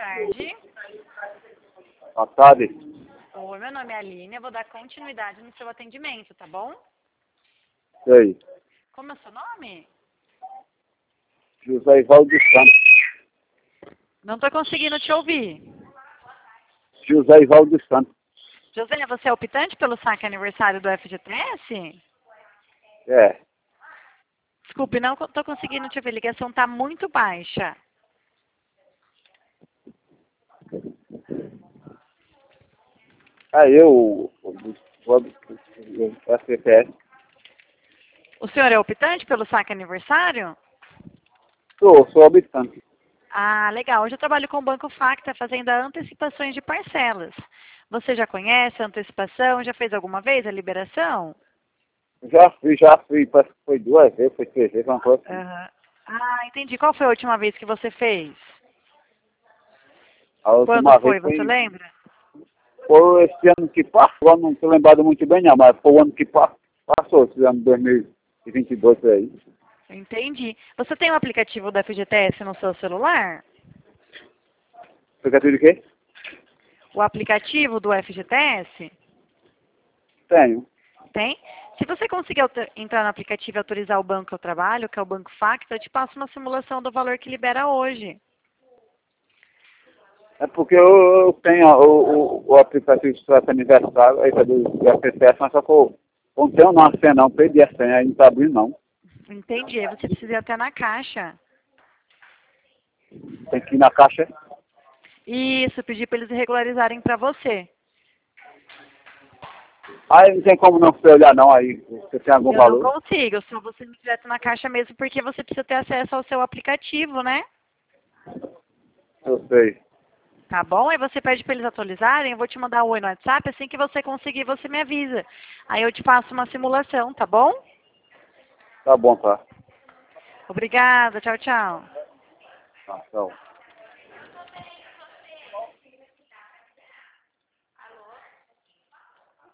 tarde. Boa tarde. Oi, meu nome é Aline, eu vou dar continuidade no seu atendimento, tá bom? Sei. Como é o seu nome? José Ivaldo dos Santos. Não tô conseguindo te ouvir. José Ivaldo dos Santos. José, você é optante pelo saque aniversário do FGTS? É. Desculpe, não tô conseguindo te ouvir, a ligação tá muito baixa. Aí o FPS. O senhor é optante pelo saque aniversário? Sou habitante. Ah, legal. Hoje eu trabalho com o Banco Facta fazendo antecipações de parcelas. Você já conhece a antecipação? Já fez alguma vez a liberação? Já fui, parece que foi 2 vezes, foi 3 vezes, uma coisa assim. Aham. Ah, entendi. Qual foi a última vez que você fez? A Quando última vez foi, você lembra? foi esse ano que passou, eu não tô lembrado muito bem não, mas foi o ano que passou, esse ano 2022 por aí. Entendi. Você tem o aplicativo da FGTS no seu celular? Aplicativo de quê? O aplicativo do FGTS? Tenho. Tem? Se você conseguir entrar no aplicativo e autorizar o banco que eu trabalho, que é o Banco Facta, eu te passo uma simulação do valor que libera hoje. É porque eu tenho o aplicativo de festa aniversário, aí é do FPS, mas só que eu não tenho não a senha não, perdi a senha, aí não tá abrindo não. Entendi. Aí você precisa ir até na caixa. Tem que ir na caixa. Isso, pedir para eles regularizarem para você. Aí não tem como não você olhar não, aí você tem algum Eu não valor? consigo, só você ir direto na caixa mesmo, porque você precisa ter acesso ao seu aplicativo, né? Eu sei. Tá bom? Aí você pede para eles atualizarem, eu vou te mandar um oi no WhatsApp, assim que você conseguir, você me avisa. Aí eu te passo uma simulação, tá bom? Tá bom, tá. Obrigada, tchau, tchau. Tá, tchau.